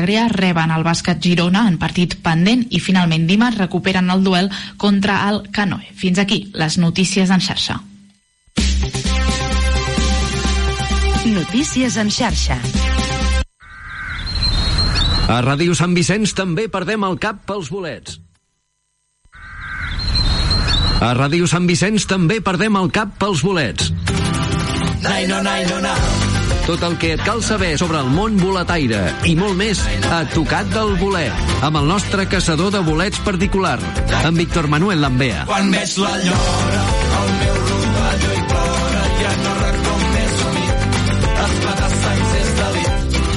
Agrà reben el Bàsquet Girona en partit pendent i finalment dimarts recuperen el duel contra el Canoe. Fins aquí les notícies en xarxa. Notícies en xarxa. A Ràdio Sant Vicenç també perdem el cap pels bolets. A Ràdio Sant Vicenç també perdem el cap pels bolets. Tot el que et cal saber sobre el món boletaire i molt més a Tocat del Bolet, amb el nostre caçador de bolets particular, en Víctor Manuel Lambea. Quan veig la llora, el meu rovelló i plora, ja no recom més humit, esclatar sangs és delit.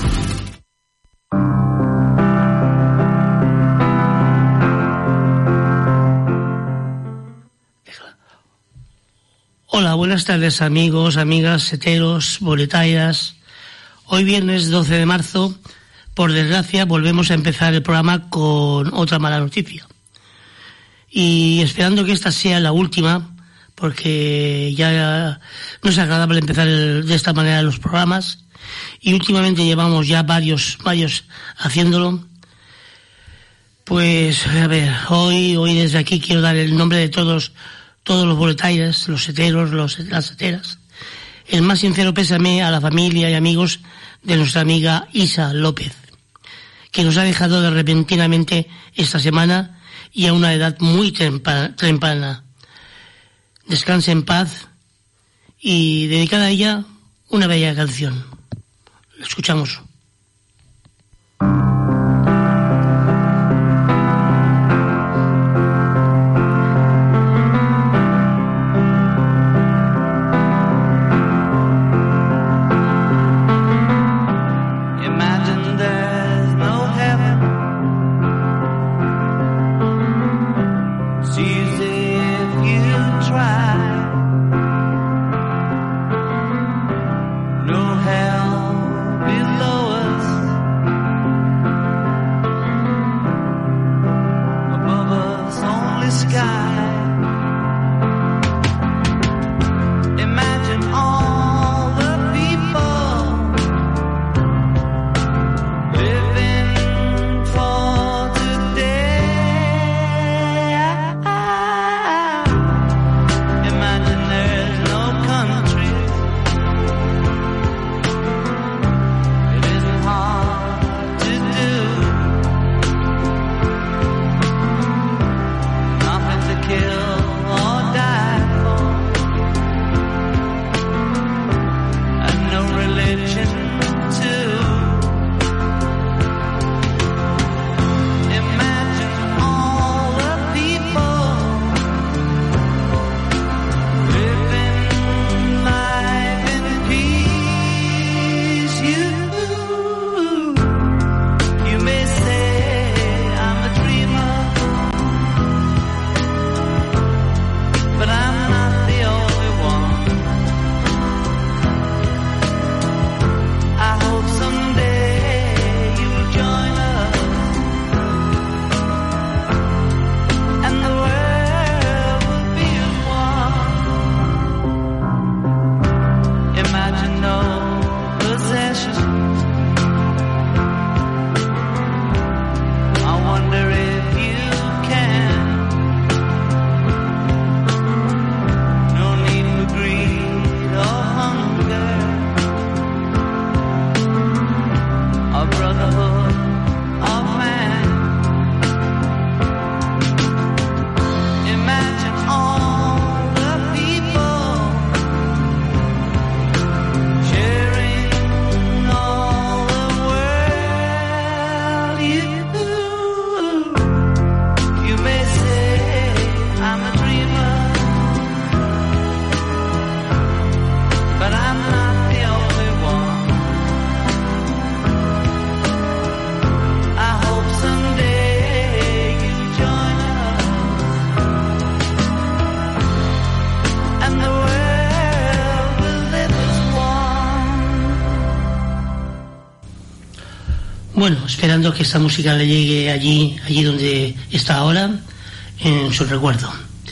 Hola, buenas tardes amigos, amigas, seteros, boletairas. Hoy viernes 12 de marzo, por desgracia, volvemos a empezar el programa con otra mala noticia. Y esperando que esta sea la última, porque ya no es agradable empezar de esta manera los programas, y últimamente llevamos ya varios haciéndolo. Pues, a ver, hoy desde aquí quiero dar el nombre de todos los boletairas, los seteros, las seteras. El más sincero pésame a la familia y amigos de nuestra amiga Isa López, que nos ha dejado repentinamente esta semana y a una edad muy temprana. Descanse en paz y dedicada a ella una bella canción. La escuchamos. Bueno, esperando que esta música le llegue allí donde está ahora, en su recuerdo.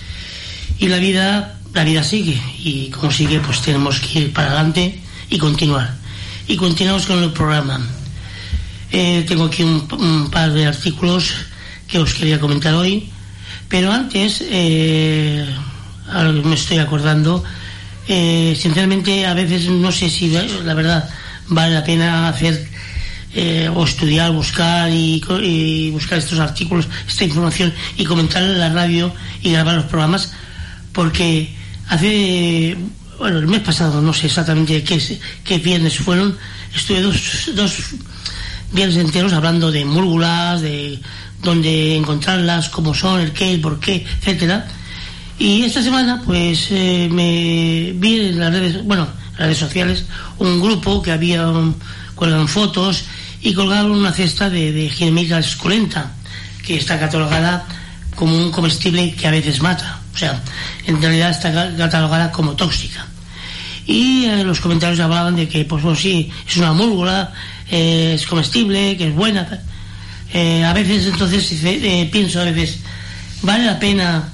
Y la vida sigue, y como sigue, pues tenemos que ir para adelante y continuar. Y continuamos con el programa. Tengo aquí un par de artículos que os quería comentar hoy, pero antes, ahora me estoy acordando, sinceramente a veces no sé si la verdad vale la pena hacer o estudiar, buscar y buscar estos artículos, esta información y comentarla en la radio y grabar los programas, porque el mes pasado, no sé exactamente qué viernes fueron, estuve dos viernes enteros hablando de múrgulas, de dónde encontrarlas, cómo son, el qué, el por qué, etcétera. Y esta semana pues me vi en las redes sociales un grupo que colgaban fotos y colgaban una cesta de Ginomitra esculenta, que está catalogada como un comestible que a veces mata, o sea, en realidad está catalogada como tóxica. Y los comentarios hablaban de que pues bueno, sí, es una múrgula, es comestible, que es buena. A veces entonces pienso, a veces vale la pena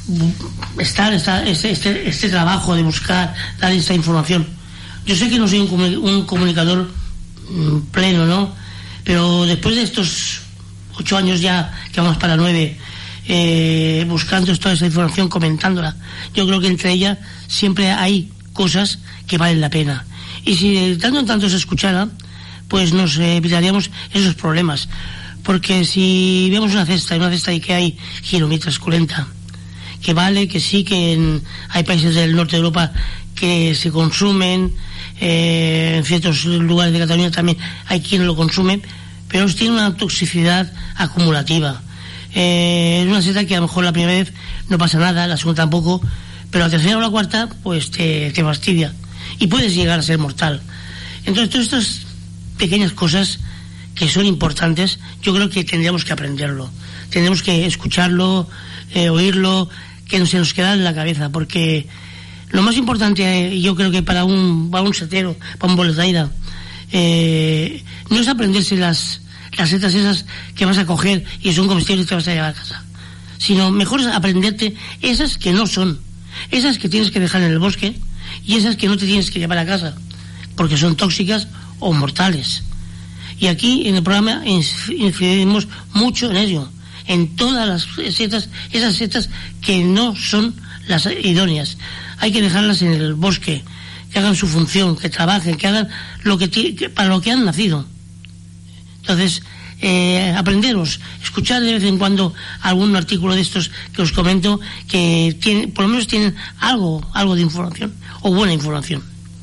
este trabajo de buscar, dar esta información. Yo sé que no soy un comunicador pleno, ¿no? Pero después de estos 8 años ya, que vamos para 9, buscando toda esta información, comentándola, yo creo que entre ellas siempre hay cosas que valen la pena. Y si de tanto en tanto se escuchara, pues nos evitaríamos esos problemas. Porque si vemos una cesta y que hay Ginomitra esculenta, que vale, que sí, que hay países del norte de Europa que se consumen, en ciertos lugares de Cataluña también hay quien lo consume, pero tiene una toxicidad acumulativa. Es una seta que a lo mejor la primera vez no pasa nada, la segunda tampoco, pero la tercera o la cuarta pues te fastidia y puedes llegar a ser mortal. Entonces todas estas pequeñas cosas que son importantes, yo creo que tendríamos que aprenderlo, tendremos que escucharlo, oírlo, que no se nos queda en la cabeza, porque lo más importante, yo creo que para un setero, para un boletaire, no es aprenderse las setas esas que vas a coger y son comestibles y te vas a llevar a casa, sino mejor es aprenderte esas que no son, esas que tienes que dejar en el bosque y esas que no te tienes que llevar a casa porque son tóxicas o mortales. Y aquí en el programa incidimos mucho en ello, en todas las setas, esas setas que no son las idóneas. Hay que dejarlas en el bosque, que hagan su función, que trabajen, que hagan para lo que han nacido. Entonces, aprenderos, escuchar de vez en cuando algún artículo de estos que os comento, que por lo menos tienen algo de información, o buena información.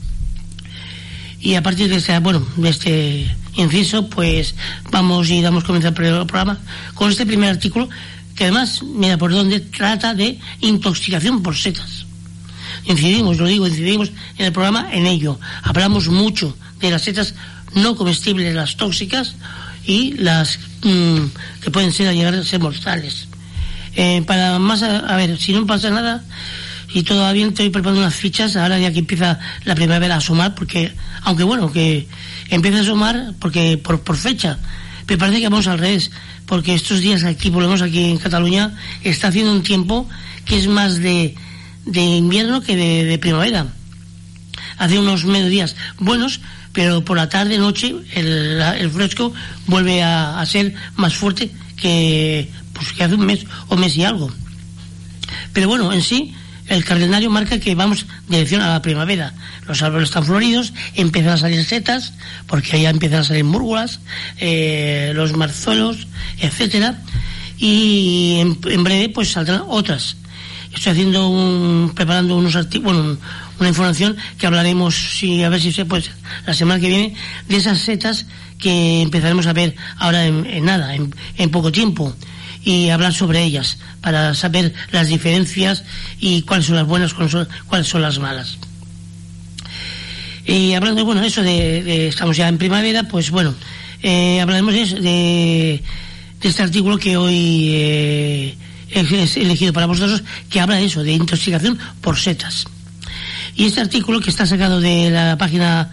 Y a partir de este inciso, pues damos comienzo al programa con este primer artículo, que además, mira por dónde, trata de intoxicación por setas. Incidimos en el programa en ello. Hablamos mucho de las setas no comestibles, las tóxicas, y las que pueden llegar a ser mortales. Para más, a ver, si no pasa nada y todo va bien, estoy preparando unas fichas ahora ya que empieza la primavera a asomar, porque aunque bueno, que empieza a asomar porque por fecha, pero parece que vamos al revés, porque estos días aquí, por lo menos aquí en Cataluña, está haciendo un tiempo que es más de invierno que de primavera. Hace unos mediodías buenos, pero por la tarde, noche, el fresco vuelve a ser más fuerte que hace un mes y algo. Pero bueno, en sí, el calendario marca que vamos dirección a la primavera. Los árboles están floridos, empiezan a salir setas, porque allá empiezan a salir múrgulas, los marzuelos, etcétera, y en breve pues saldrán otras. Estoy preparando unos artículos, una información que hablaremos, a ver si se puede, la semana que viene, de esas setas que empezaremos a ver ahora en poco tiempo, y hablar sobre ellas para saber las diferencias y cuáles son las buenas, cuáles son las malas. Y hablando, eso estamos ya en primavera, pues hablaremos de este artículo que hoy he elegido para vosotros, que habla de eso, de intoxicación por setas. Y este artículo, que está sacado de la página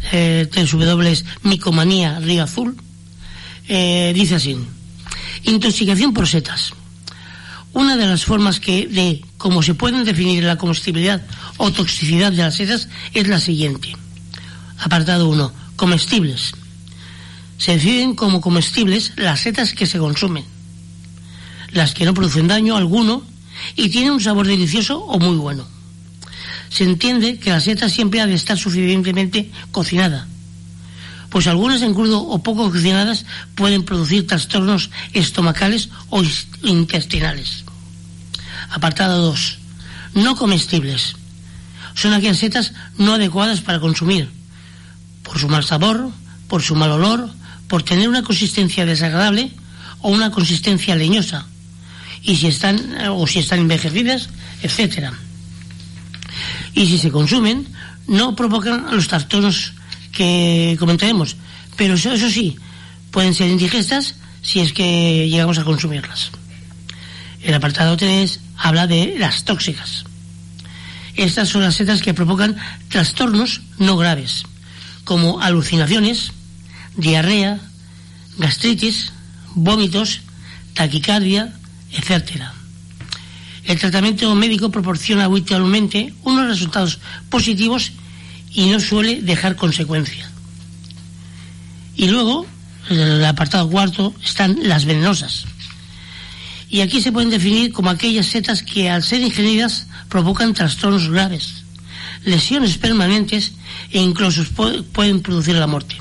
Micomanía Río Azul, dice así: intoxicación por setas. Una de las formas de cómo se pueden definir la comestibilidad o toxicidad de las setas es la siguiente. Apartado 1. Comestibles. Se deciden como comestibles las setas que se consumen, las que no producen daño alguno y tienen un sabor delicioso o muy bueno. Se entiende que la seta siempre ha de estar suficientemente cocinada, pues algunas en crudo o poco cocinadas pueden producir trastornos estomacales o intestinales. Apartado 2. No comestibles. Son aquellas setas no adecuadas para consumir, por su mal sabor, por su mal olor, por tener una consistencia desagradable o una consistencia leñosa, y si están envejecidas, etcétera. Y si se consumen, no provocan los trastornos que comentaremos, pero eso sí, pueden ser indigestas si es que llegamos a consumirlas. El apartado 3 habla de las tóxicas. Estas son las setas que provocan trastornos no graves, como alucinaciones, diarrea, gastritis, vómitos, taquicardia, etcétera. El tratamiento médico proporciona habitualmente unos resultados positivos y no suele dejar consecuencias. Y luego, en el apartado 4, están las venenosas. Y aquí se pueden definir como aquellas setas que al ser ingeridas provocan trastornos graves, lesiones permanentes e incluso pueden producir la muerte.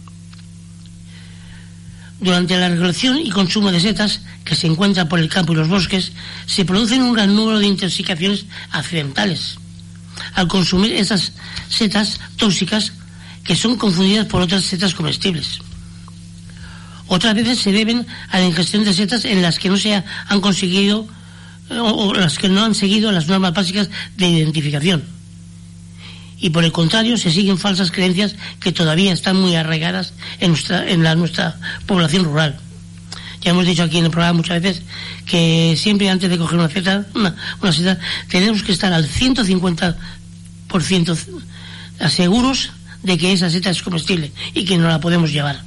Durante la recolección y consumo de setas que se encuentran por el campo y los bosques, se producen un gran número de intoxicaciones accidentales al consumir esas setas tóxicas que son confundidas por otras setas comestibles. Otras veces se deben a la ingestión de setas en las que no se han conseguido o las que no han seguido las normas básicas de identificación. Y por el contrario, se siguen falsas creencias que todavía están muy arraigadas en nuestra población rural. Ya hemos dicho aquí en el programa muchas veces que siempre antes de coger una seta tenemos que estar al 150% seguros de que esa seta es comestible y que no la podemos llevar.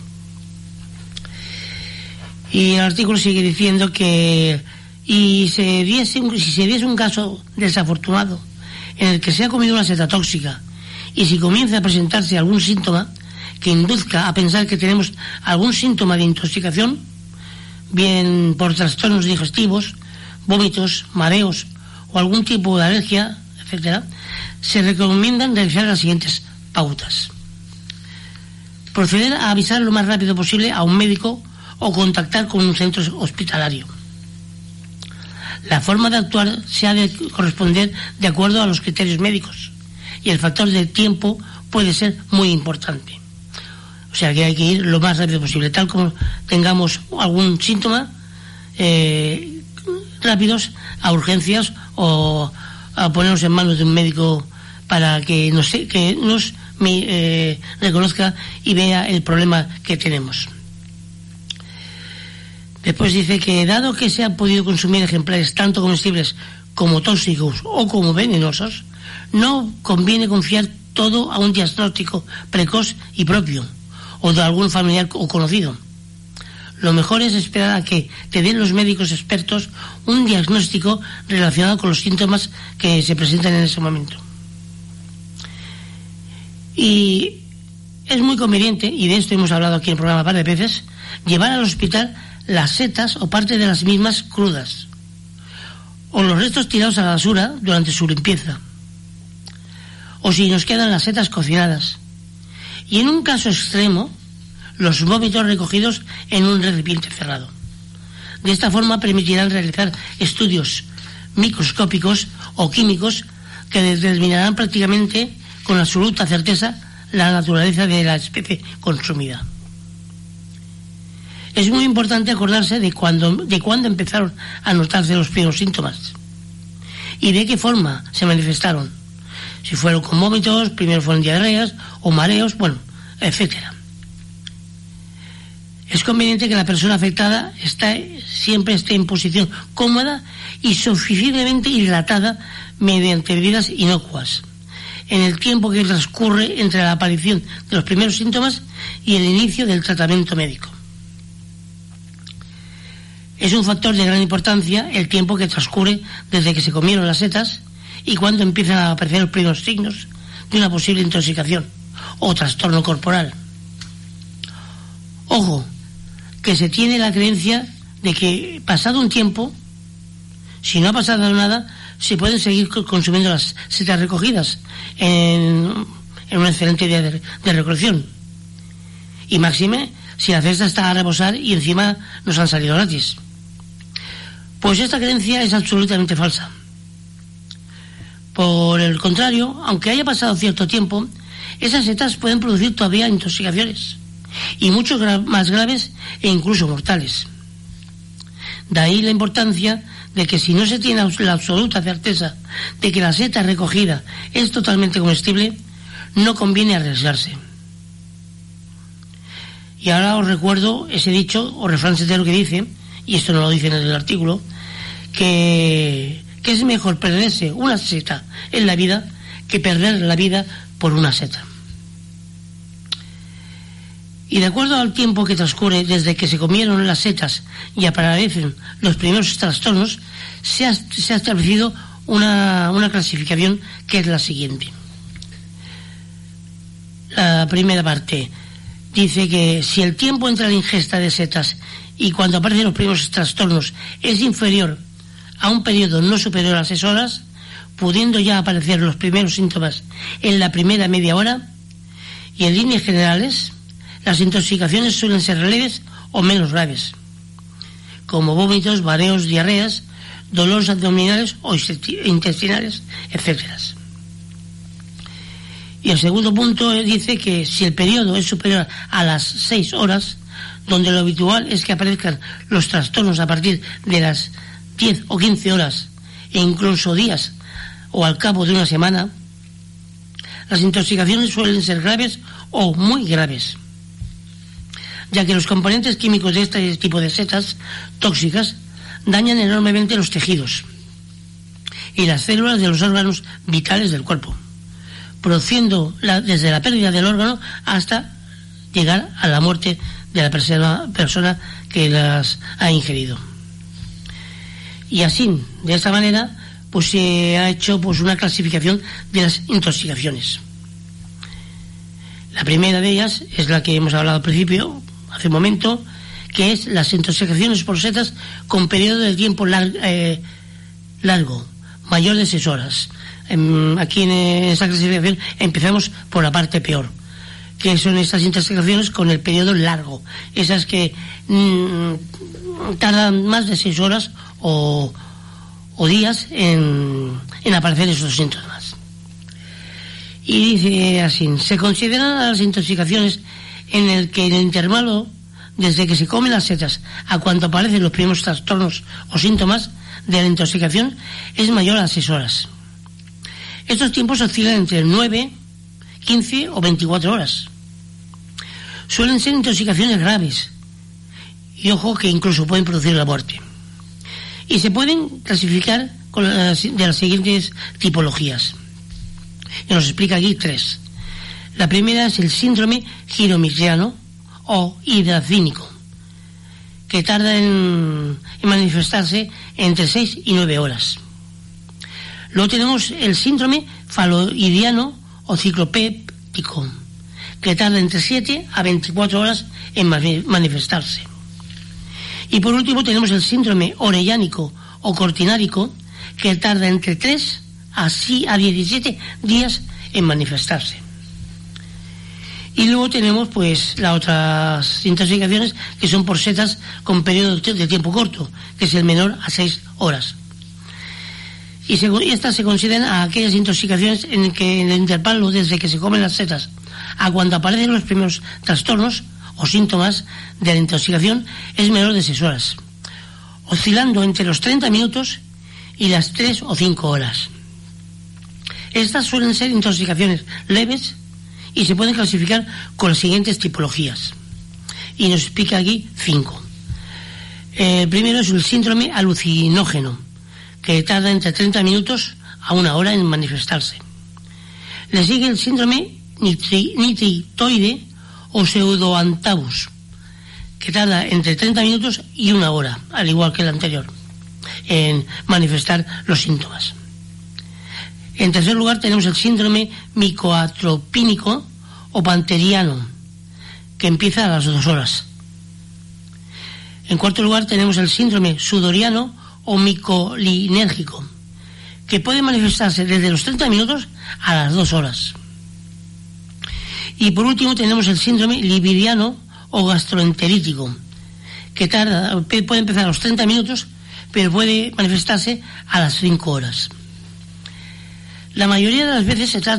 Y el artículo sigue diciendo que si se diese un caso desafortunado en el que se ha comido una seta tóxica y si comienza a presentarse algún síntoma que induzca a pensar que tenemos algún síntoma de intoxicación, bien por trastornos digestivos, vómitos, mareos o algún tipo de alergia, etcétera, se recomiendan realizar las siguientes pautas. Proceder a avisar lo más rápido posible a un médico o contactar con un centro hospitalario. La forma de actuar se ha de corresponder de acuerdo a los criterios médicos y el factor de tiempo puede ser muy importante. O sea que hay que ir lo más rápido posible, tal como tengamos algún síntoma, rápidos a urgencias o a ponernos en manos de un médico para que nos reconozca y vea el problema que tenemos. Después dice que dado que se han podido consumir ejemplares tanto comestibles como tóxicos o como venenosos, no conviene confiar todo a un diagnóstico precoz y propio o de algún familiar o conocido. Lo mejor es esperar a que te den los médicos expertos un diagnóstico relacionado con los síntomas que se presentan en ese momento. Y es muy conveniente, y de esto hemos hablado aquí en el programa un par de veces, llevar al hospital las setas o parte de las mismas crudas o los restos tirados a la basura durante su limpieza, o si nos quedan las setas cocinadas, y en un caso extremo los vómitos recogidos en un recipiente cerrado. De esta forma permitirán realizar estudios microscópicos o químicos que determinarán prácticamente con absoluta certeza la naturaleza de la especie consumida. Es muy importante acordarse de cuándo empezaron a notarse los primeros síntomas y de qué forma se manifestaron. Si fueron con vómitos, primero fueron diarreas o mareos, etcétera. Es conveniente que la persona afectada siempre esté en posición cómoda y suficientemente hidratada mediante bebidas inocuas en el tiempo que transcurre entre la aparición de los primeros síntomas y el inicio del tratamiento médico. Es un factor de gran importancia el tiempo que transcurre desde que se comieron las setas y cuando empiezan a aparecer los primeros signos de una posible intoxicación o trastorno corporal. Ojo, que se tiene la creencia de que pasado un tiempo, si no ha pasado nada, se pueden seguir consumiendo las setas recogidas en un excelente día de recolección. Y máxime si la cesta está a reposar y encima nos han salido gratis. Pues esta creencia es absolutamente falsa. Por el contrario, aunque haya pasado cierto tiempo, esas setas pueden producir todavía intoxicaciones, y mucho más graves e incluso mortales. De ahí la importancia de que si no se tiene la absoluta certeza de que la seta recogida es totalmente comestible, no conviene arriesgarse. Y ahora os recuerdo ese dicho o refrán setero que dice, y esto no lo dice en el artículo, que es mejor perderse una seta en la vida que perder la vida por una seta. Y de acuerdo al tiempo que transcurre desde que se comieron las setas y aparecen los primeros trastornos, se ha establecido una clasificación que es la siguiente. La primera parte dice que si el tiempo entre la ingesta de setas y cuando aparecen los primeros trastornos es inferior a un periodo no superior a 6 horas, pudiendo ya aparecer los primeros síntomas en la primera media hora, y en líneas generales las intoxicaciones suelen ser leves o menos graves, como vómitos, mareos, diarreas, dolores abdominales o intestinales, etc. Y el segundo punto dice que si el periodo es superior a las 6 horas, donde lo habitual es que aparezcan los trastornos a partir de las 10 o 15 horas e incluso días o al cabo de una semana, las intoxicaciones suelen ser graves o muy graves, ya que los componentes químicos de este tipo de setas tóxicas dañan enormemente los tejidos y las células de los órganos vitales del cuerpo, produciendo desde la pérdida del órgano hasta llegar a la muerte de la persona que las ha ingerido. Y así, de esta manera, pues se ha hecho pues una clasificación de las intoxicaciones. La primera de ellas es la que hemos hablado al principio, hace un momento, que es las intoxicaciones por setas con periodo de tiempo largo, mayor de 6 horas. Aquí en esta clasificación empezamos por la parte peor, que son estas intoxicaciones con el periodo largo, esas que tardan más de 6 horas o días en aparecer esos síntomas. Y dice así: se consideran las intoxicaciones en el que el intervalo desde que se comen las setas a cuando aparecen los primeros trastornos o síntomas de la intoxicación es mayor a 6 horas. Estos tiempos oscilan entre 9, 15 o 24 horas. Suelen ser intoxicaciones graves y ojo que incluso pueden producir la muerte. Y se pueden clasificar de las siguientes tipologías. Y nos explica aquí 3. La primera es el síndrome giromigliano o hidracínico, que tarda en manifestarse entre 6 y 9 horas. Luego tenemos el síndrome faloidiano o ciclopéptico, que tarda entre 7 a 24 horas en manifestarse. Y por último tenemos el síndrome orellánico o cortinárico, que tarda entre 3 a 17 días en manifestarse. Y luego tenemos pues las otras intoxicaciones que son por setas con periodo de tiempo corto, que es el menor a 6 horas. Y estas se consideran a aquellas intoxicaciones en que el intervalo desde que se comen las setas a cuando aparecen los primeros trastornos o síntomas de la intoxicación es menor de 6 horas, oscilando entre los 30 minutos y las 3 o 5 horas. Estas suelen ser intoxicaciones leves y se pueden clasificar con las siguientes tipologías. Y nos explica aquí 5. El primero es el síndrome alucinógeno, que tarda entre 30 minutos a 1 hora en manifestarse. Le sigue el síndrome nitritoide o pseudoantabus, que tarda entre 30 minutos y 1 hora, al igual que el anterior, en manifestar los síntomas. En tercer lugar tenemos el síndrome micoatropínico o panteriano, que empieza a las 2 horas En cuarto lugar tenemos el síndrome sudoriano o micolinérgico, que puede manifestarse desde los 30 minutos a las 2 horas. Y por último tenemos el síndrome lividiano o gastroenterítico, que puede empezar a los 30 minutos, pero puede manifestarse a las 5 horas. La mayoría de las veces de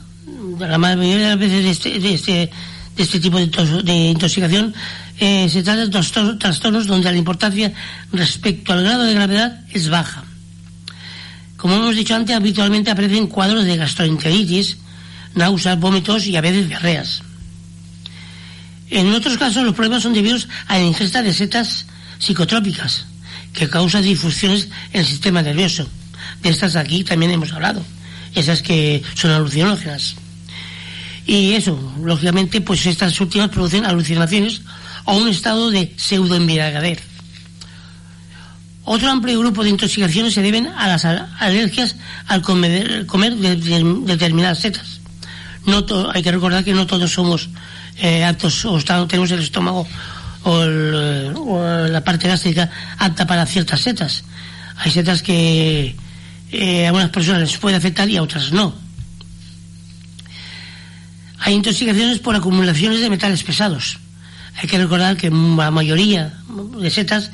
este tipo de intoxicación se trata de trastornos donde la importancia respecto al grado de gravedad es baja. Como hemos dicho antes, habitualmente aparecen cuadros de gastroenteritis, náuseas, vómitos y a veces diarreas. En otros casos los problemas son debidos a la ingesta de setas psicotrópicas que causan disfunciones en el sistema nervioso. De estas aquí también hemos hablado, esas que son alucinógenas. Y eso, lógicamente, pues estas últimas producen alucinaciones o un estado de pseudoembriaguez. Otro amplio grupo de intoxicaciones se deben a las alergias al comer determinadas setas. Hay que recordar que no todos somos aptos o tenemos el estómago o la parte gástrica apta para ciertas setas. Hay setas que a algunas personas les puede afectar y a otras no. Hay intoxicaciones por acumulaciones de metales pesados. Hay que recordar que la mayoría de setas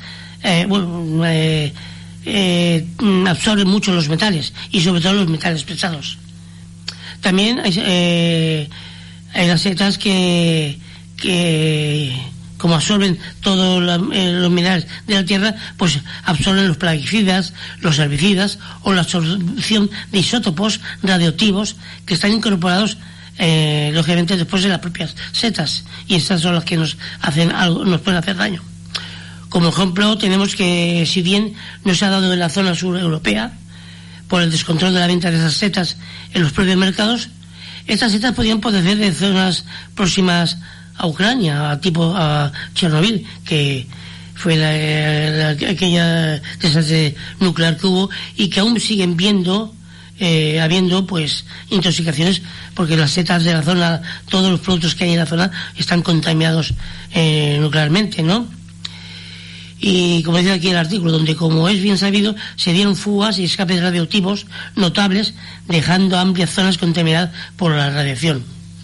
absorben mucho los metales y sobre todo los metales pesados. También hay las setas que como absorben todos los minerales de la tierra, pues absorben los plaguicidas, los herbicidas o la absorción de isótopos radioactivos que están incorporados lógicamente después de las propias setas, y estas son las que nos pueden hacer daño. Como ejemplo tenemos que, si bien no se ha dado en la zona sur europea por el descontrol de la venta de esas setas en los propios mercados, estas setas podían proceder de zonas próximas a Ucrania, a Chernobyl, que fue aquella desastre nuclear que hubo, y que aún siguen habiendo pues intoxicaciones, porque las setas de la zona, todos los productos que hay en la zona están contaminados nuclearmente, ¿no? Y como dice aquí el artículo, donde, como es bien sabido, se dieron fugas y escapes radioactivos notables, dejando amplias zonas contaminadas por la radiación.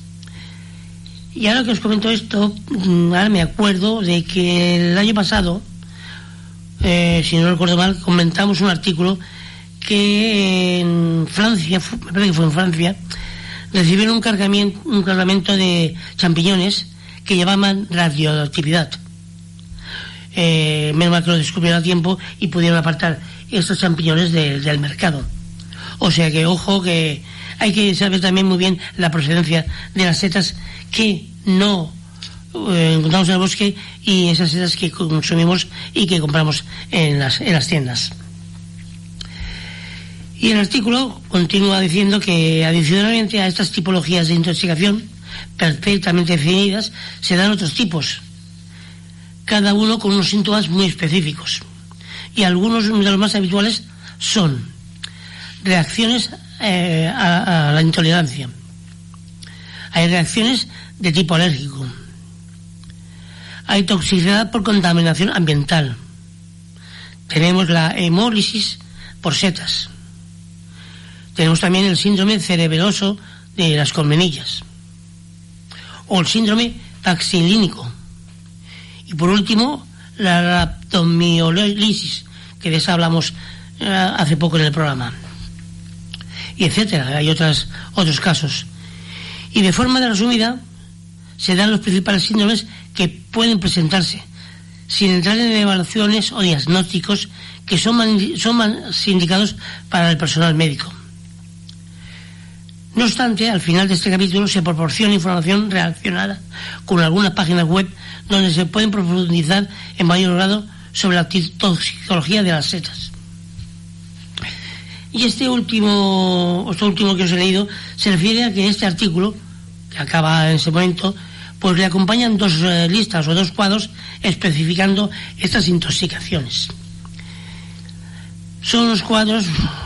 Y ahora que os comento esto, ahora me acuerdo de que el año pasado, si no recuerdo mal, comentamos un artículo que en Francia, me parece que fue en Francia, recibieron un cargamento de champiñones que llevaban radioactividad. Menos mal que lo descubrieron a tiempo y pudieron apartar estos champiñones del mercado. O sea que, ojo, que hay que saber también muy bien la procedencia de las setas que no encontramos en el bosque y esas setas que consumimos y que compramos en las tiendas. Y el artículo continúa diciendo que, adicionalmente a estas tipologías de intoxicación perfectamente definidas, se dan otros tipos, cada uno con unos síntomas muy específicos. Y algunos de los más habituales son reacciones a la intolerancia. Hay reacciones de tipo alérgico. Hay toxicidad por contaminación ambiental. Tenemos la hemólisis por setas. Tenemos también el síndrome cerebeloso de las colmenillas, o el síndrome paxilínico. Y por último, la rhabdomiolisis, que de esa hablamos hace poco en el programa. Y etcétera, hay otros casos. Y de forma resumida, se dan los principales síndromes que pueden presentarse, sin entrar en evaluaciones o diagnósticos que son más indicados para el personal médico. No obstante, al final de este capítulo se proporciona información relacionada con algunas páginas web donde se pueden profundizar en mayor grado sobre la toxicología de las setas. Y esto último que os he leído se refiere a que este artículo, que acaba en ese momento, pues le acompañan dos listas o dos cuadros especificando estas intoxicaciones. Son los cuadros,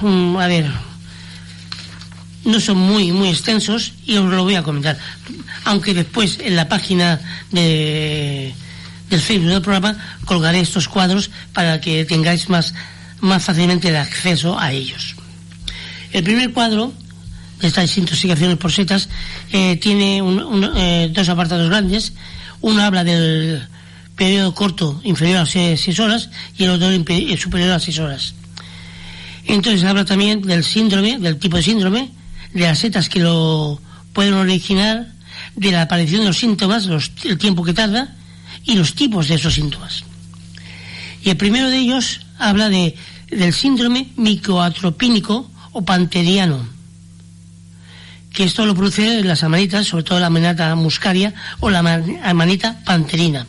no son muy extensos y os lo voy a comentar, aunque después en la página de del Facebook del programa colgaré estos cuadros para que tengáis más fácilmente el acceso a ellos. El primer cuadro de estas desintoxicaciones por setas tiene dos apartados grandes. Uno habla del periodo corto inferior a 6 horas y el otro superior a 6 horas. Entonces habla también del síndrome, del tipo de síndrome, de las setas que lo pueden originar, de la aparición de los síntomas, el tiempo que tarda y los tipos de esos síntomas. Y el primero de ellos habla del síndrome micoatropínico o panteriano, que esto lo produce las amanitas, sobre todo la amanita muscaria o la amanita panterina.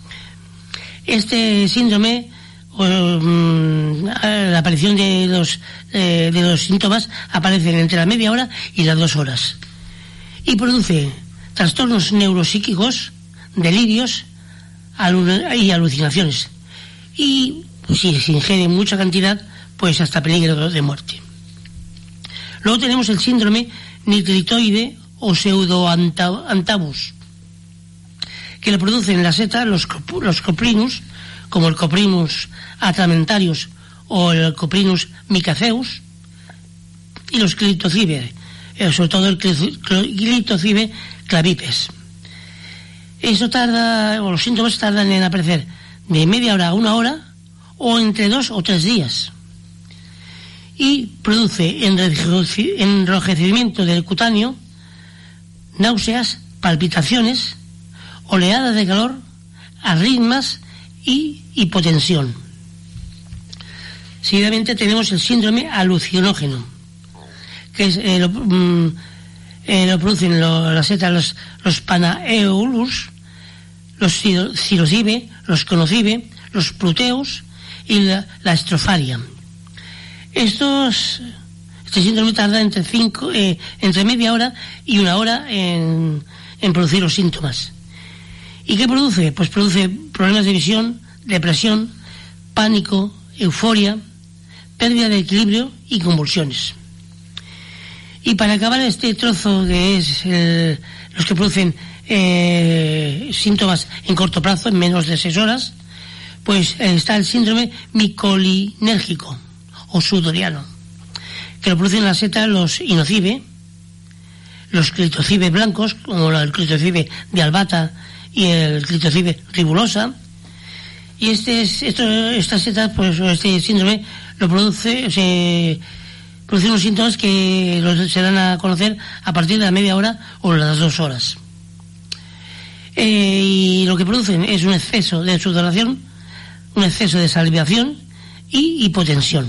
Este síndrome, la aparición de los síntomas aparecen entre la media hora y las 2 horas y produce trastornos neuropsíquicos, delirios y alucinaciones, y si se ingiere en mucha cantidad, pues hasta peligro de muerte. Luego tenemos el síndrome nitritoide o pseudoantabus, que lo producen las setas, los coprinus, como el Coprinus atramentarius o el Coprinus micaceus, y los Clitocibe, sobre todo el Clitocibe clavipes. Eso los síntomas tardan en aparecer de media hora a 1 hora o entre 2 o 3 días. Y produce enrojecimiento del cutáneo, náuseas, palpitaciones, oleadas de calor, arritmias y hipotensión. Seguidamente tenemos el síndrome alucinógeno, que es, lo producen las setas, los panaeolus, los psilocibe, los conocibe, los pluteus y la estrofaria. Este síndrome tarda entre media hora y 1 hora en producir los síntomas. ¿Y qué produce? Pues produce problemas de visión, depresión, pánico, euforia, pérdida de equilibrio y convulsiones. Y para acabar este trozo, que es los que producen síntomas en corto plazo, en menos de 6 horas, pues está el síndrome micolinérgico o sudoriano, que lo producen las setas, los inocibe, los clitocibe blancos, como el clitocibe de albata y el clitocibe ribulosa. Y esta seta, pues este síndrome lo produce unos síntomas que se dan a conocer a partir de la media hora o las 2 horas. Y lo que producen es un exceso de sudoración, un exceso de salivación y hipotensión.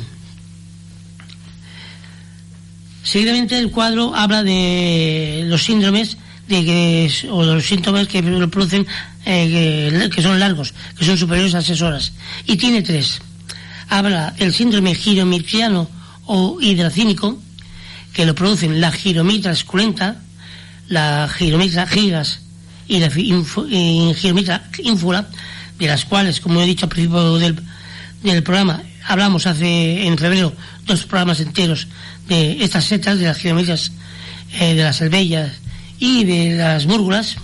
Seguidamente el cuadro habla de los síndromes o los síntomas que lo producen, que son largos, que son superiores a 6 horas, y tiene 3. Habla del síndrome giromitriano o hidracínico, que lo producen la giromitra esculenta, la giromitra gigas y la giromitra ínfula, de las cuales, como he dicho al principio del programa, hablamos en febrero 2 programas enteros de estas setas, de las giromitras, de las albellas y de las múrgulas.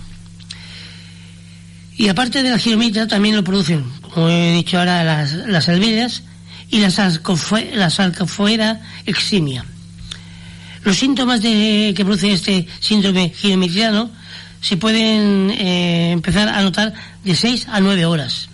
Y aparte de la giromitra también lo producen, como he dicho ahora, las albellas y la Sarcophora eximia. Los síntomas que produce este síndrome giromitriano se pueden empezar a notar de 6 a 9 horas.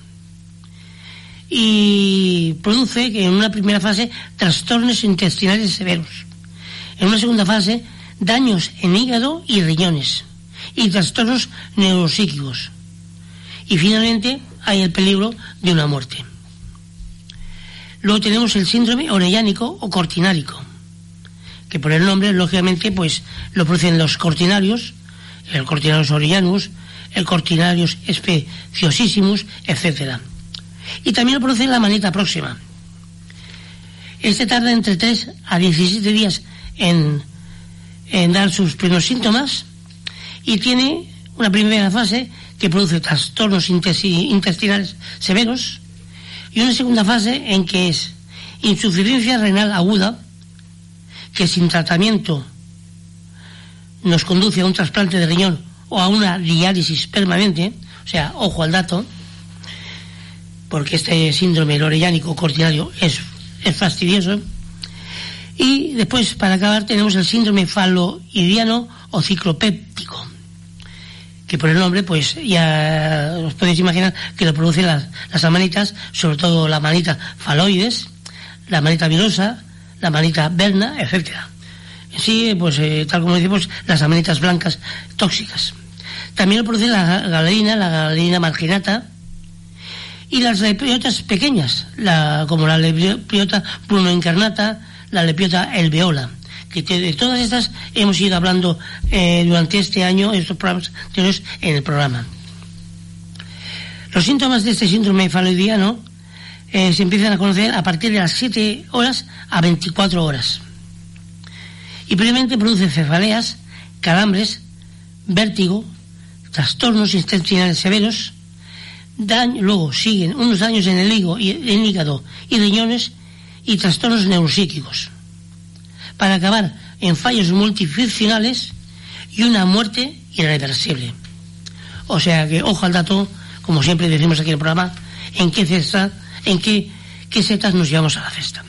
Y produce que en una primera fase trastornos intestinales severos, en una segunda fase daños en hígado y riñones y trastornos neuropsíquicos, y finalmente hay el peligro de una muerte. Luego tenemos el síndrome orellánico o cortinárico, que por el nombre lógicamente pues lo producen los cortinarios, el Cortinarius orellanus, el Cortinarius speciosissimus, etcétera. Y también lo produce la manita próxima. Este tarda entre 3 a 17 días en dar sus primeros síntomas, y tiene una primera fase que produce trastornos intestinales severos, y una segunda fase en que es insuficiencia renal aguda, que sin tratamiento nos conduce a un trasplante de riñón o a una diálisis permanente, o sea, ojo al dato. porque este síndrome lorellánico corticario es fastidioso. Y después, para acabar, tenemos el síndrome faloidiano o ciclopéptico, que por el nombre, pues ya os podéis imaginar que lo producen las amanitas, sobre todo la manita faloides, la manita virosa, la manita verna, etcétera. Sí, pues tal como decimos, las amanitas blancas tóxicas. También lo produce la galerina marginata, y las lepiotas pequeñas, como la lepiota brunoincarnata, la lepiota alveola, que de todas estas hemos ido hablando durante este año, estos programas anteriores, en el programa. Los síntomas de este síndrome faloidiano se empiezan a conocer a partir de las 7 horas a 24 horas. Y previamente produce cefaleas, calambres, vértigo, trastornos intestinales severos. Luego siguen unos daños en el hígado y riñones y trastornos neuropsíquicos, para acabar en fallos multifuncionales y una muerte irreversible. O sea que ojo al dato, como siempre decimos aquí en el programa, en qué setas nos llevamos a la cesta.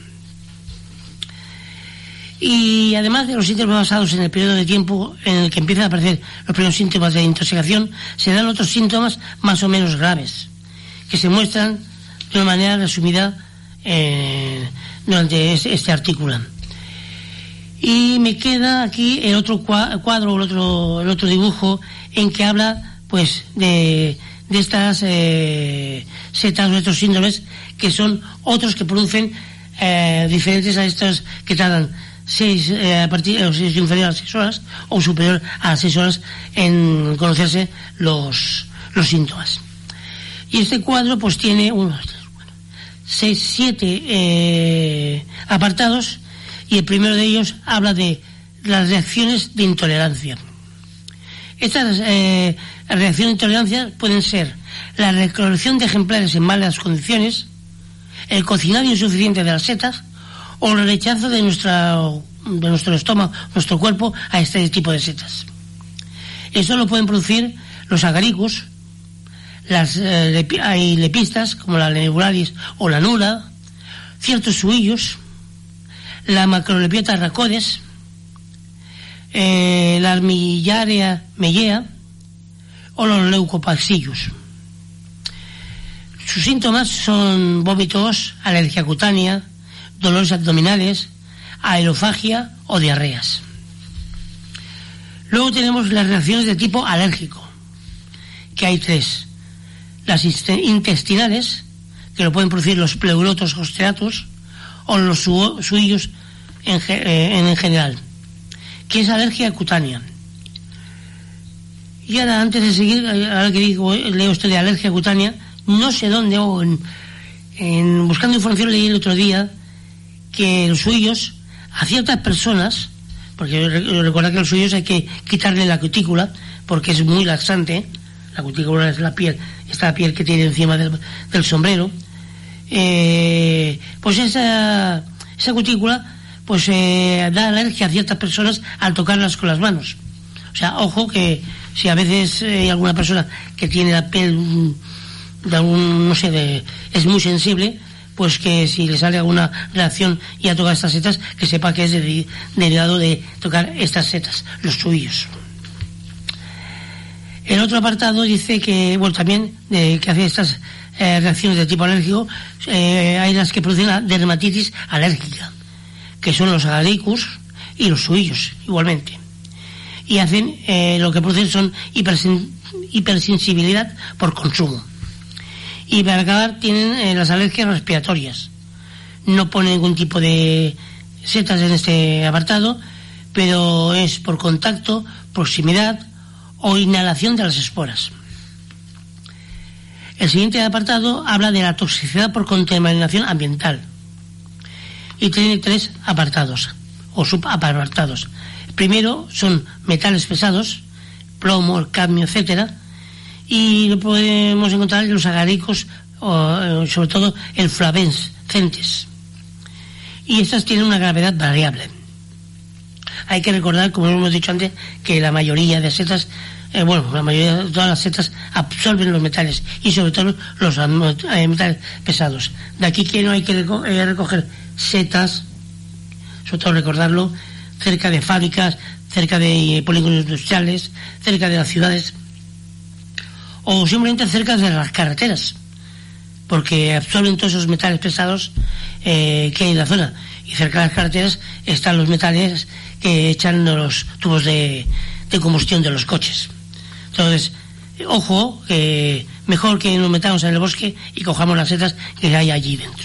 Y además de los síntomas basados en el periodo de tiempo en el que empiezan a aparecer los primeros síntomas de intoxicación, se dan otros síntomas más o menos graves, que se muestran de una manera resumida durante este artículo. Y me queda aquí el otro cuadro, el otro dibujo, en que habla pues de estas setas o estos síndromes, que son otros que producen diferentes a estos que tardan a partir inferior a 6 horas o superior a 6 horas en conocerse los síntomas. Y este cuadro pues tiene 7 apartados, y el primero de ellos habla de las reacciones de intolerancia. Estas reacciones de intolerancia pueden ser la recolección de ejemplares en malas condiciones, el cocinado insuficiente de las setas, o el rechazo de nuestro estómago, nuestro cuerpo, a este tipo de setas. Esto lo pueden producir los agaricus, hay lepistas como la nebularis o la nula, ciertos suillos, la macrolepiota racodes, la armillaria mellea o los leucopaxillus. Sus síntomas son vómitos, alergia cutánea, dolores abdominales, aerofagia o diarreas. Luego tenemos las reacciones de tipo alérgico, que hay 3. Las intestinales, que lo pueden producir los pleurotos osteratus o los suillos en general, que es alergia cutánea. Y ahora, antes de seguir, ahora que leo esto de alergia cutánea, no sé dónde, o buscando información leí el otro día que los suillos a ciertas personas, porque recuerda que los suillos hay que quitarle la cutícula porque es muy laxante. La cutícula es la piel, esta piel que tiene encima del sombrero. Pues esa cutícula pues da alergia a ciertas personas al tocarlas con las manos. O sea, ojo que si a veces hay alguna persona que tiene la piel es muy sensible, pues que si le sale alguna reacción y a tocar estas setas, que sepa que es derivado de tocar estas setas, los suillos. El otro apartado dice que, bueno, también que hace estas reacciones de tipo alérgico, hay las que producen la dermatitis alérgica, que son los agaricus y los suillos, igualmente. Y hacen, lo que producen son hipersensibilidad por consumo. Y para acabar tienen las alergias respiratorias. No pone ningún tipo de setas en este apartado, pero es por contacto, proximidad o inhalación de las esporas. El siguiente apartado habla de la toxicidad por contaminación ambiental y tiene 3 apartados o subapartados. El primero son metales pesados, plomo, el cadmio, etcétera, y lo podemos encontrar en los agaricos, sobre todo el flavescentes, y estas tienen una gravedad variable. Hay que recordar, como hemos dicho antes, que la mayoría de setas la mayoría de todas las setas absorben los metales y sobre todo los metales pesados. De aquí que no hay que recoger setas, sobre todo recordarlo, cerca de fábricas, cerca de polígonos industriales, cerca de las ciudades o simplemente cerca de las carreteras, porque absorben todos esos metales pesados que hay en la zona, y cerca de las carreteras están los metales que echan los tubos de combustión de los coches. Entonces, ojo, que mejor que nos metamos en el bosque y cojamos las setas que hay allí dentro.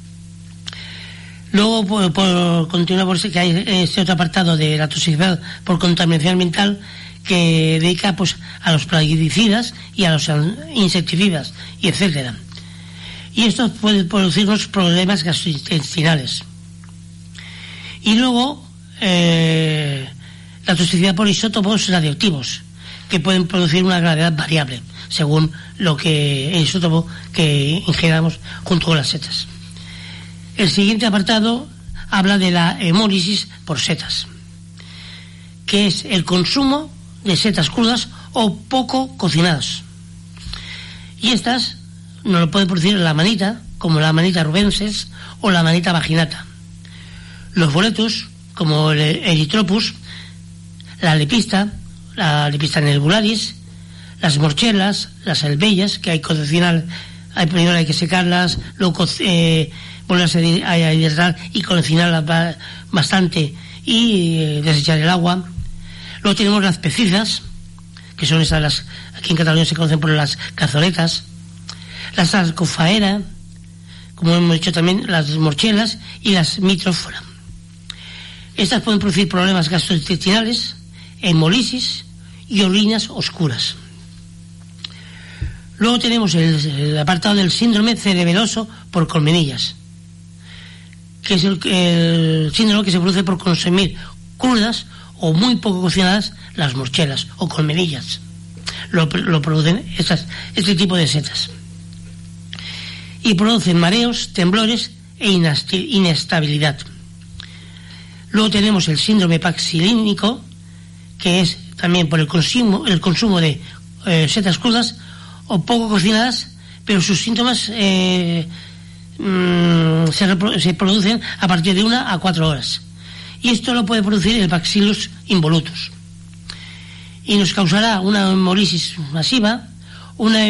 Luego, por continuar, por que hay este otro apartado de la toxicidad por contaminación ambiental que dedica pues a los plaguicidas y a los insecticidas y etcétera. Y esto puede producirnos problemas gastrointestinales. Y luego la toxicidad por isótopos radioactivos, que pueden producir una gravedad variable según lo que el isótopo que ingiramos junto con las setas. El siguiente apartado habla de la hemólisis por setas, que es el consumo de setas crudas o poco cocinadas. Y estas nos lo puede producir la manita, como la manita rubensis o la manita vaginata. Los boletus, como el Erythropus, la lepista nebularis, las morchelas, las albellas, que hay que cocinar, primero hay que secarlas, luego volverlas a hidratar y cocinarlas bastante y desechar el agua. Luego tenemos las pecizas, que son esas, aquí en Cataluña se conocen por las cazoletas, la sarcofaera, como hemos dicho también, las morchelas y las mitrófora. Estas pueden producir problemas gastrointestinales, hemolisis y orinas oscuras. Luego tenemos el apartado del síndrome cerebeloso por colmenillas, que es el síndrome que se produce por consumir crudas o muy poco cocinadas las morchelas o colmenillas. Lo producen este tipo de setas. Y producen mareos, temblores e inestabilidad. Luego tenemos el síndrome paxilínico, que es también por el consumo de setas crudas o poco cocinadas, pero sus síntomas se producen a partir de 1 a 4 horas. Y esto lo puede producir el Bacillus involutus. Y nos causará una hemolisis masiva, una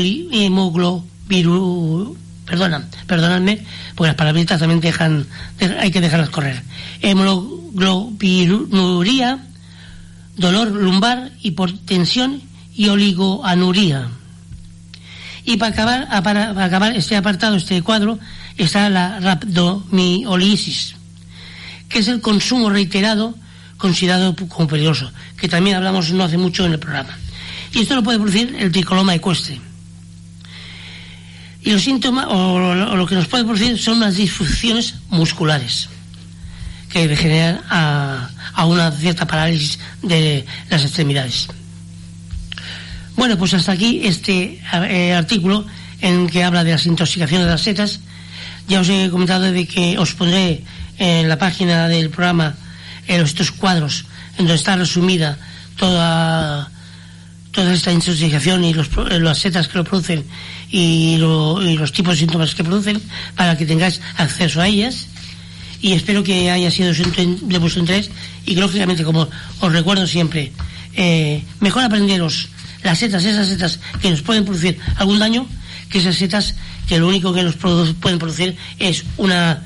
perdonadme, porque las palabritas también hay que dejarlas correr. Hemoglobinuria, dolor lumbar, hipotensión y oligoanuria. Y para acabar este apartado, este cuadro, está la rhabdomiolisis, que es el consumo reiterado considerado como peligroso, que también hablamos no hace mucho en el programa. Y esto lo puede producir el tricoloma ecuestre. Y los síntomas, o lo que nos puede producir, son unas disfunciones musculares que degeneran a una cierta parálisis de las extremidades. Bueno, pues hasta aquí este artículo en que habla de las intoxicaciones de las setas. Ya os he comentado de que os pondré en la página del programa estos cuadros en donde está resumida toda esta intoxicación y las setas que lo producen y los tipos de síntomas que producen, para que tengáis acceso a ellas. Y espero que haya sido de vuestro interés, y lógicamente, como os recuerdo siempre, mejor aprenderos esas setas que nos pueden producir algún daño, que esas setas que lo único que nos pueden producir es una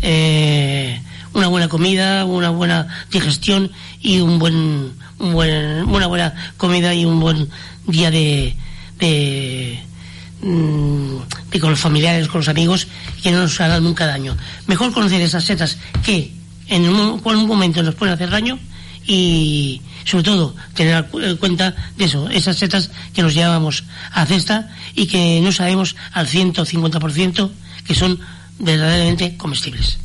buena comida, una buena digestión y una buena comida y un buen día de con los familiares, con los amigos, que no nos harán nunca daño. Mejor conocer esas setas que en un momento nos pueden hacer daño, y sobre todo tener en cuenta de eso, esas setas que nos llevamos a cesta y que no sabemos al 150% que son verdaderamente comestibles.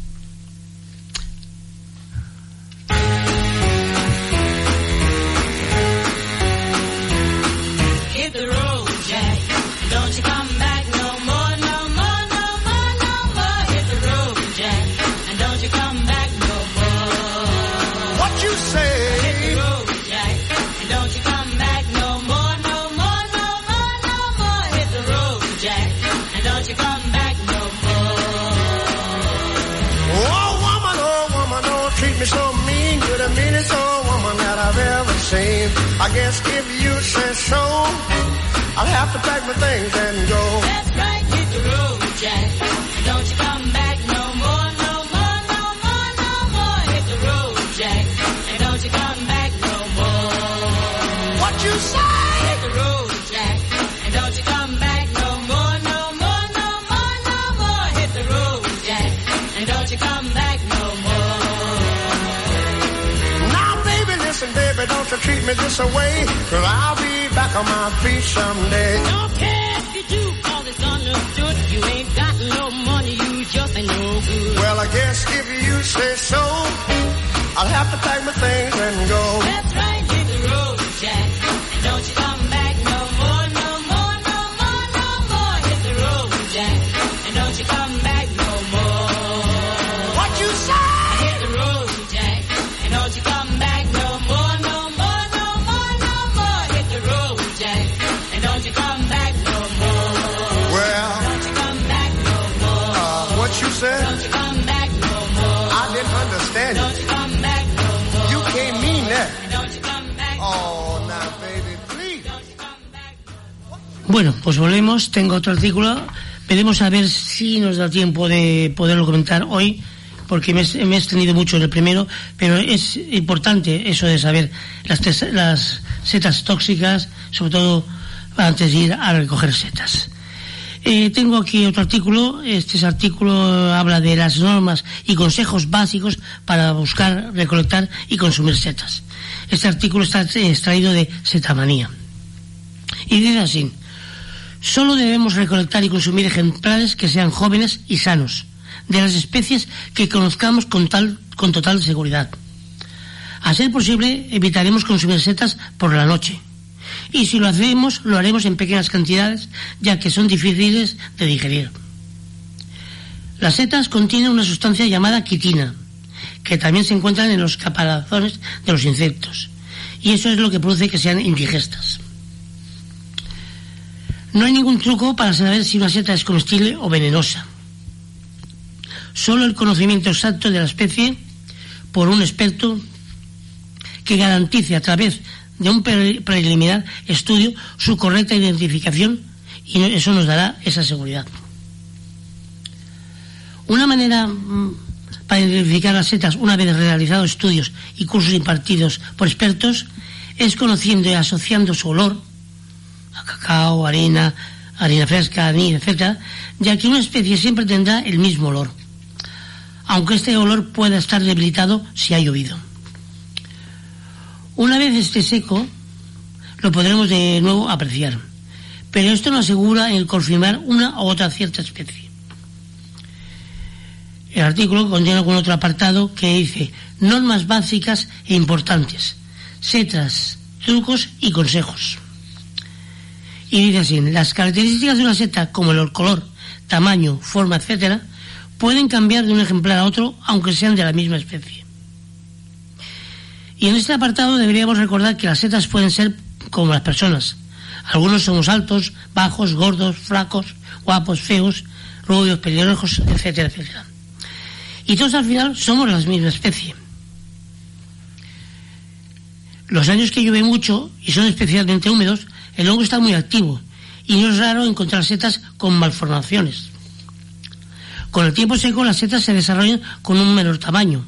me so mean, you're the meanest old woman that I've ever seen. I guess if you say so, I'll have to pack my things and go. That's right, hit the road, Jack. Don't you come back no more, no more, no more, no more. Hit the road, Jack. And don't you come back no more. What you say? Hit the road, Jack. And don't you come back no more, no more, no more, no more. Hit the road, Jack. And don't you come back no more. Now, baby, listen, baby, don't you treat me this away, 'cause I'll be back on my feet someday. Don't care if you do, 'cause it's understood. You ain't got no money, you just ain't no good. Well, I guess if you say so, I'll have to pack my things and go. That's right, hit the road, Jack. And don't you come back no more, no more, no more, no more. Hit the road, Jack. And don't you come back no more. What you say? Hit the road, Jack. And don't you come back no more, no more, no more, no more. Hit the road, Jack. And don't you come back no more. Well, Don't you come back no more. what you said? Don't you come back no more. I didn't understand Don't it. you come back no more. You can't mean that. And don't you come back no Oh, now, baby, please. Don't you come back no more. Bueno, pues volvemos. Tengo otro artículo. Veremos a ver si nos da tiempo de poderlo comentar hoy, porque me he extendido mucho en el primero, pero es importante eso de saber las setas tóxicas, sobre todo antes de ir a recoger setas. Tengo aquí otro artículo. Este artículo habla de las normas y consejos básicos para buscar, recolectar y consumir setas. Este artículo está extraído de Setamanía y dice así: solo debemos recolectar y consumir ejemplares que sean jóvenes y sanos, de las especies que conozcamos con total seguridad. A ser posible, evitaremos consumir setas por la noche. Y si lo hacemos, lo haremos en pequeñas cantidades, ya que son difíciles de digerir. Las setas contienen una sustancia llamada quitina, que también se encuentran en los caparazones de los insectos, y eso es lo que produce que sean indigestas. No hay ningún truco para saber si una seta es comestible o venenosa. Solo el conocimiento exacto de la especie por un experto que garantice a través de un preliminar estudio su correcta identificación, y eso nos dará esa seguridad. Una manera para identificar las setas, una vez realizados estudios y cursos impartidos por expertos, es conociendo y asociando su olor a cacao, harina fresca, anís, etc., ya que una especie siempre tendrá el mismo olor, aunque este olor pueda estar debilitado si ha llovido. Una vez esté seco, lo podremos de nuevo apreciar, pero esto no asegura el confirmar una u otra cierta especie. El artículo contiene algún otro apartado que dice normas básicas e importantes, setas, trucos y consejos. Y dice así: las características de una seta, como el color, tamaño, forma, etc., pueden cambiar de un ejemplar a otro, aunque sean de la misma especie. Y en este apartado deberíamos recordar que las setas pueden ser como las personas. Algunos somos altos, bajos, gordos, flacos, guapos, feos, rubios, pelirrojos, etcétera, etcétera. Y todos al final somos la misma especie. Los años que llueve mucho y son especialmente húmedos, el hongo está muy activo y no es raro encontrar setas con malformaciones. Con el tiempo seco, las setas se desarrollan con un menor tamaño.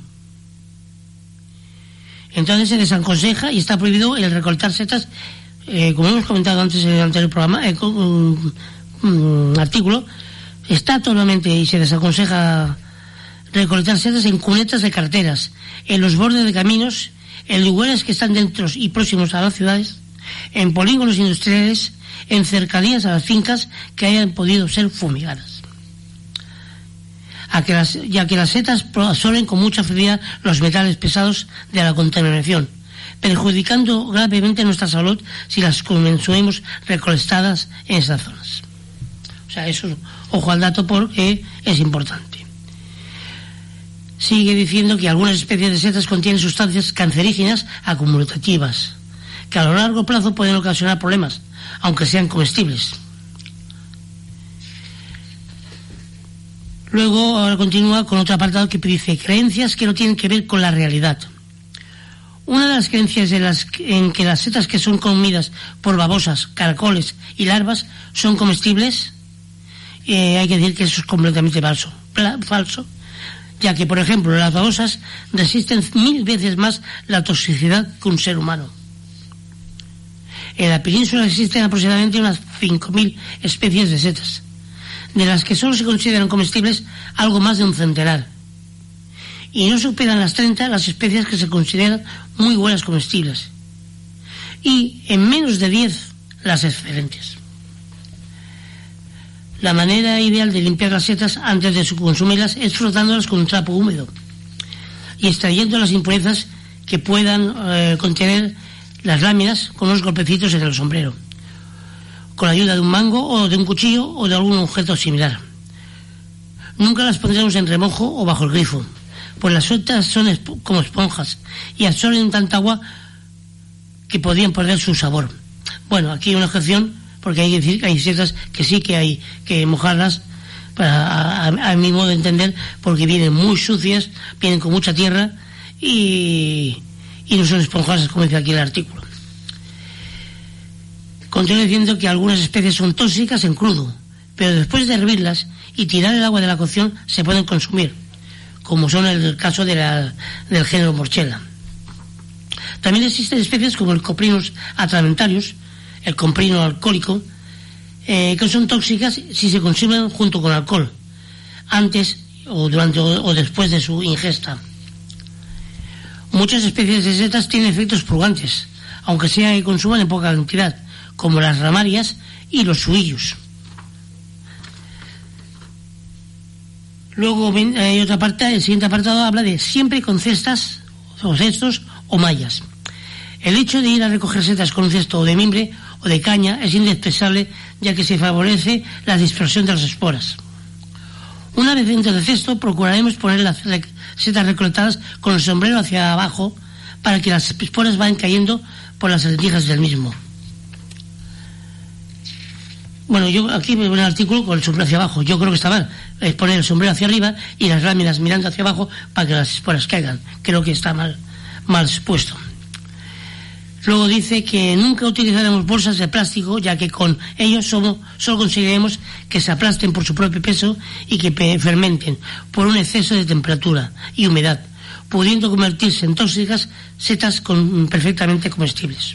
Entonces se desaconseja y está prohibido el recolectar setas, como hemos comentado antes en el anterior programa, artículo, está totalmente y se desaconseja recolectar setas en cunetas de carreteras, en los bordes de caminos, en lugares que están dentro y próximos a las ciudades, en polígonos industriales, en cercanías a las fincas que hayan podido ser fumigadas. Ya que las setas absorben con mucha facilidad los metales pesados de la contaminación, perjudicando gravemente nuestra salud si las consumimos recolectadas en esas zonas. O sea, eso, ojo al dato, porque es importante. Sigue diciendo que algunas especies de setas contienen sustancias cancerígenas acumulativas, que a lo largo plazo pueden ocasionar problemas, aunque sean comestibles. Luego, ahora continúa con otro apartado que dice creencias que no tienen que ver con la realidad. Una de las creencias en que las setas que son comidas por babosas, caracoles y larvas son comestibles, hay que decir que eso es completamente falso, ya que, por ejemplo, las babosas resisten 1000 veces más la toxicidad que un ser humano. En la península existen aproximadamente unas 5000 especies de setas, de las que solo se consideran comestibles algo más de un centenar. Y no superan las 30 las especies que se consideran muy buenas comestibles. Y en menos de 10 las excelentes. La manera ideal de limpiar las setas antes de consumirlas es frotándolas con un trapo húmedo y extrayendo las impurezas que puedan contener las láminas con unos golpecitos en el sombrero, con la ayuda de un mango o de un cuchillo o de algún objeto similar. Nunca las pondremos en remojo o bajo el grifo, pues las setas son como esponjas y absorben tanta agua que podrían perder su sabor. Bueno, aquí hay una objeción, porque hay que decir que hay setas que sí que hay que mojarlas, a mi modo de entender, porque vienen muy sucias, vienen con mucha tierra y no son esponjosas, como dice aquí el artículo. Continúa diciendo que algunas especies son tóxicas en crudo, pero después de hervirlas y tirar el agua de la cocción se pueden consumir, como son el caso del género Morchella. También existen especies como el Coprinus atramentarius, el coprino alcohólico, que son tóxicas si se consumen junto con alcohol, antes o durante o después de su ingesta. Muchas especies de setas tienen efectos purgantes, aunque sea que consuman en poca cantidad, como las ramarias y los suillos. Luego hay otra parte, el siguiente apartado habla de siempre con cestas o cestos o mallas. El hecho de ir a recoger setas con un cesto o de mimbre o de caña es indispensable, ya que se favorece la dispersión de las esporas. Una vez dentro del cesto procuraremos poner las setas recolectadas con el sombrero hacia abajo para que las esporas vayan cayendo por las rendijas del mismo. Bueno, yo aquí me veo un artículo con el sombrero hacia abajo. Yo creo que está mal, es poner el sombrero hacia arriba y las láminas mirando hacia abajo para que las esporas caigan. Creo que está mal puesto. Luego dice que nunca utilizaremos bolsas de plástico, ya que con ellos solo conseguiremos que se aplasten por su propio peso y que fermenten por un exceso de temperatura y humedad, pudiendo convertirse en tóxicas setas perfectamente comestibles.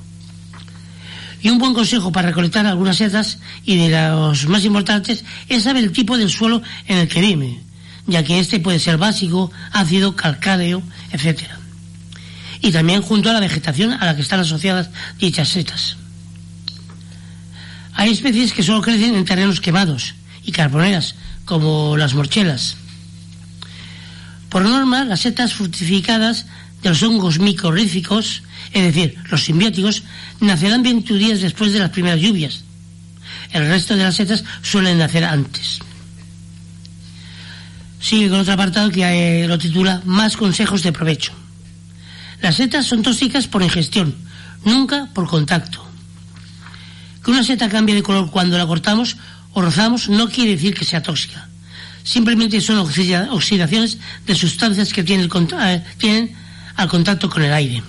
Y un buen consejo para recolectar algunas setas, y de los más importantes, es saber el tipo del suelo en el que vive, ya que este puede ser básico, ácido, calcáreo, etcétera. Y también junto a la vegetación a la que están asociadas dichas setas. Hay especies que solo crecen en terrenos quemados y carboneras, como las morchelas. Por norma, las setas fructificadas de los hongos micorríficos, es decir, los simbióticos, nacerán 21 días después de las primeras lluvias. El resto de las setas suelen nacer antes. Sigue con otro apartado que lo titula Más consejos de provecho. Las setas son tóxicas por ingestión, nunca por contacto. Que una seta cambie de color cuando la cortamos o rozamos no quiere decir que sea tóxica. Simplemente son oxidaciones de sustancias que tienen al contacto con el aire.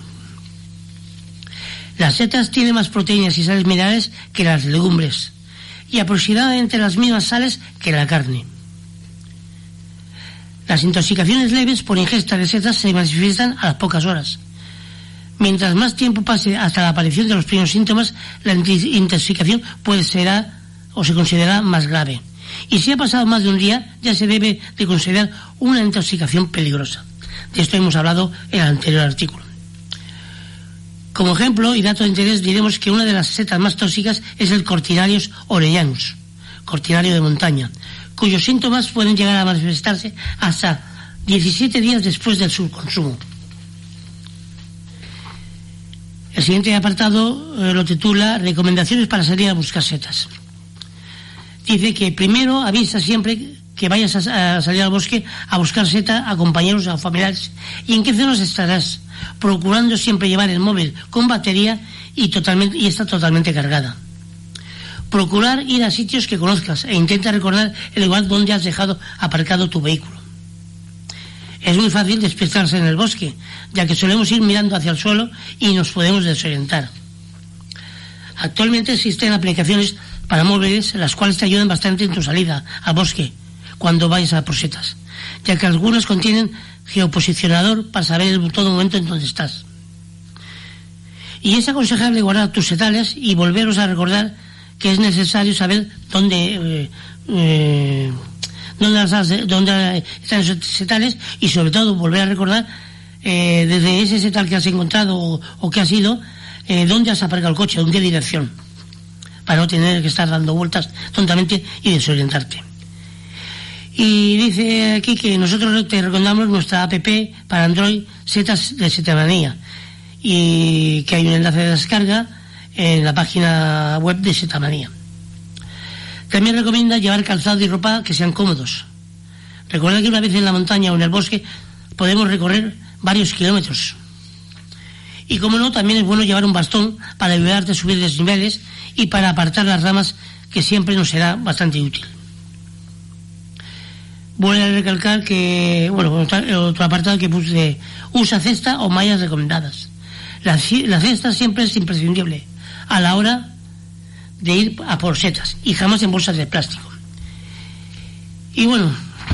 Las setas tienen más proteínas y sales minerales que las legumbres, y aproximadamente las mismas sales que la carne. Las intoxicaciones leves por ingesta de setas se manifiestan a las pocas horas. Mientras más tiempo pase hasta la aparición de los primeros síntomas, la intoxicación se considera más grave. Y si ha pasado más de un día, ya se debe de considerar una intoxicación peligrosa. De esto hemos hablado en el anterior artículo. Como ejemplo y dato de interés, diremos que una de las setas más tóxicas es el Cortinarius orellanus, cortinario de montaña, cuyos síntomas pueden llegar a manifestarse hasta 17 días después del su consumo. El siguiente apartado lo titula Recomendaciones para salir a buscar setas. Dice que primero avisa siempre que vayas a salir al bosque a buscar seta a compañeros o familiares y en qué zonas estarás, procurando siempre llevar el móvil con batería y está totalmente cargada. Procurar ir a sitios que conozcas e intenta recordar el lugar donde has dejado aparcado tu vehículo. Es muy fácil despistarse en el bosque, ya que solemos ir mirando hacia el suelo y nos podemos desorientar. Actualmente existen aplicaciones para móviles las cuales te ayudan bastante en tu salida al bosque cuando vayas a por setas, ya que algunas contienen geoposicionador para saber en todo momento en dónde estás. Y es aconsejable guardar tus setales y volveros a recordar que es necesario saber dónde están esos setales, y sobre todo volver a recordar desde ese setal que has encontrado o que has ido, dónde has aparcado el coche, en qué dirección, para no tener que estar dando vueltas tontamente y desorientarte. Y dice aquí que nosotros te recomendamos nuestra app para Android, Setas de Setamanía, y que hay un enlace de descarga en la página web de Setamanía. También recomienda llevar calzado y ropa que sean cómodos. Recuerda que una vez en la montaña o en el bosque podemos recorrer varios kilómetros. Y como no, también es bueno llevar un bastón para ayudarte a subir desniveles y para apartar las ramas, que siempre nos será bastante útil. Voy a recalcar que, otro apartado que puse: usa cesta o mallas recomendadas. La cesta siempre es imprescindible a la hora de ir a por setas, y jamás en bolsas de plástico. Y bueno,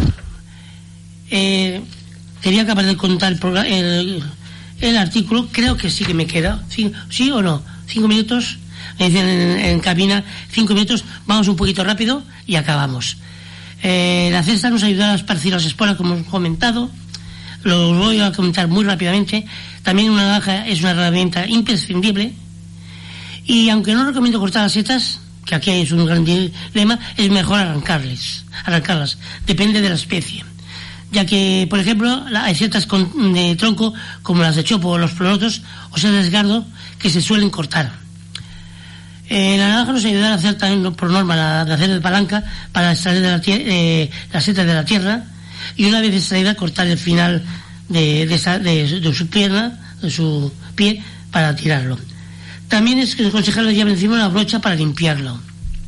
quería acabar de contar el artículo. Creo que sí que me queda. ¿Sí o no? 5 minutos. Me dicen en cabina 5 minutos. Vamos un poquito rápido y acabamos. La cesta nos ayuda a esparcir las esporas, como hemos comentado. Lo voy a comentar muy rápidamente. También una navaja es una herramienta imprescindible. Y aunque no recomiendo cortar las setas, que aquí es un gran dilema, es mejor arrancarlas. Depende de la especie. Ya que, por ejemplo, hay setas de tronco, como las de chopo o los plorotos, o sea, de desgardo, que se suelen cortar. La navaja nos ayudará a hacer también, por norma, de hacer de palanca para extraer las setas de la tierra, y una vez extraída, cortar el final de su pierna, de su pie, para tirarlo. También es aconsejable llevar encima una brocha para limpiarlo.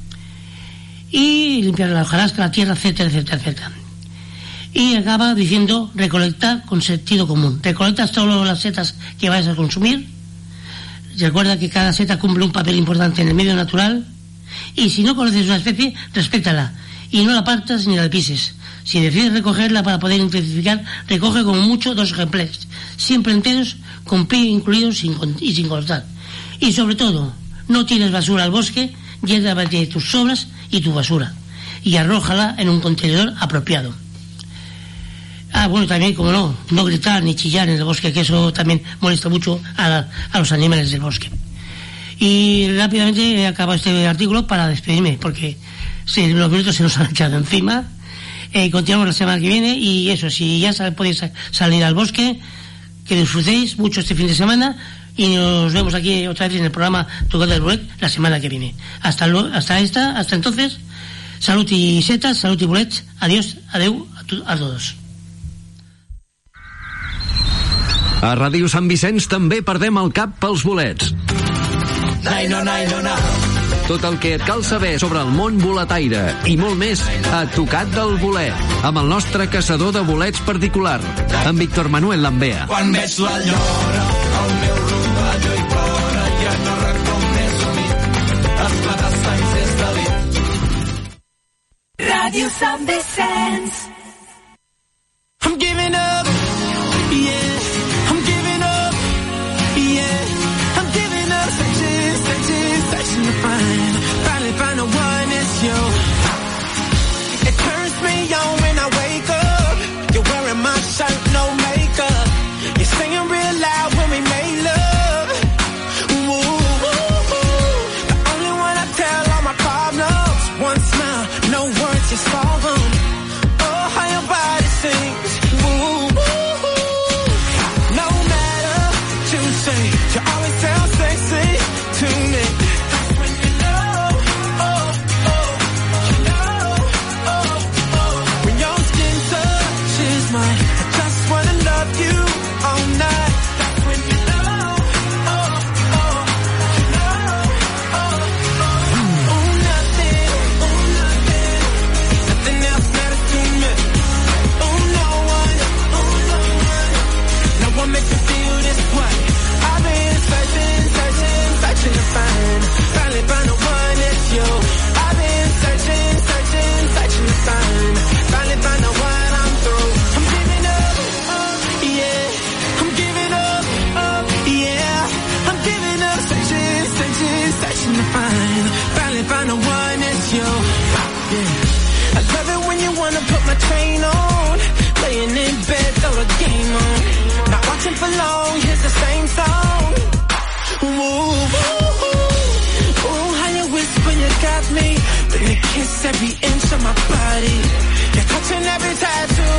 Y limpiar la hojarasca, la tierra, etcétera, etcétera, etcétera. Y acaba diciendo: recolecta con sentido común. Recolectas todas las setas que vayas a consumir. Recuerda que cada seta cumple un papel importante en el medio natural. Y si no conoces una especie, respétala. Y no la partas ni la pises. Si decides recogerla para poder intensificar, recoge como mucho 2 ejemplares, siempre enteros, con pie incluido y sin cortar. Y sobre todo, no tires basura al bosque, llévate tus sobras y tu basura, y arrójala en un contenedor apropiado. También, como no gritar ni chillar en el bosque, que eso también molesta mucho a los animales del bosque. Y rápidamente he acabado este artículo para despedirme, porque los minutos se nos han echado encima. Continuamos la semana que viene, y eso, si ya podéis salir al bosque, que disfrutéis mucho este fin de semana. Y nos vemos aquí otra vez en el programa Tocado del Bolet la semana que viene. Hasta entonces, salud y setas, salud y bolets. Adiós, adeu a todos. A Ràdio Sant Vicenç també perdem el cap pels bolets. Tot el que et cal saber sobre el món boletaire i molt més a Tocat del Bolet, amb el nostre caçador de bolets particular, en Víctor Manuel Lambea. Quan veig la llora, el meu rodalle i plora, ja no recordo més humit, esclatassa i ses de dit. Ràdio Sant Vicenç. I'm giving up, yeah, I'm giving up, yeah, I'm giving up, searching to finally find the one that's you. It turns me on when I wake up, you're wearing my shirt, no makeup, you're singing real loud when we make love. Ooh, ooh, ooh. The only one I tell all my problems, one smile, no words, just solve them. Oh, kiss every inch of my body. You're touching every tattoo